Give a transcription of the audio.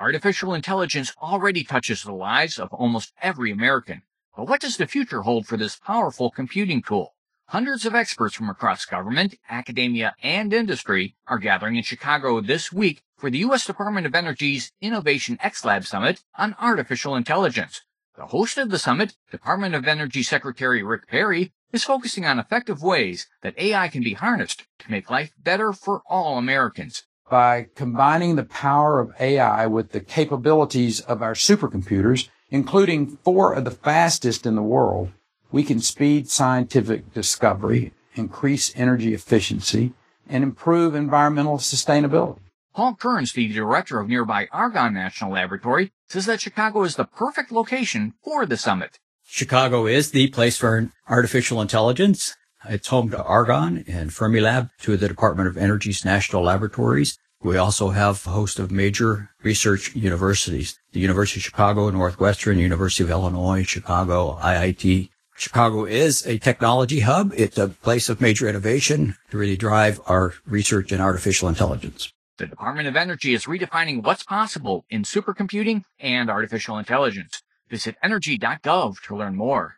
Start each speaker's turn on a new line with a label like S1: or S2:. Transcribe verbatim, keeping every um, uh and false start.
S1: Artificial intelligence already touches the lives of almost every American. But what does the future hold for this powerful computing tool? Hundreds of experts from across government, academia, and industry are gathering in Chicago this week for the U S Department of Energy's Innovation X Lab Summit on Artificial Intelligence. The host of the summit, Department of Energy Secretary Rick Perry, is focusing on effective ways that A I can be harnessed to make life better for all Americans.
S2: By combining the power of A I with the capabilities of our supercomputers, including four of the fastest in the world, we can speed scientific discovery, increase energy efficiency, and improve environmental sustainability.
S1: Paul Kearns, the director of nearby Argonne National Laboratory, says that Chicago is the perfect location for the summit.
S3: Chicago is the place for artificial intelligence. It's home to Argonne and Fermilab, two of the Department of Energy's national laboratories. We also have a host of major research universities, the University of Chicago, Northwestern, University of Illinois, Chicago, I I T. Chicago is a technology hub. It's a place of major innovation to really drive our research in artificial intelligence.
S1: The Department of Energy is redefining what's possible in supercomputing and artificial intelligence. Visit energy dot gov to learn more.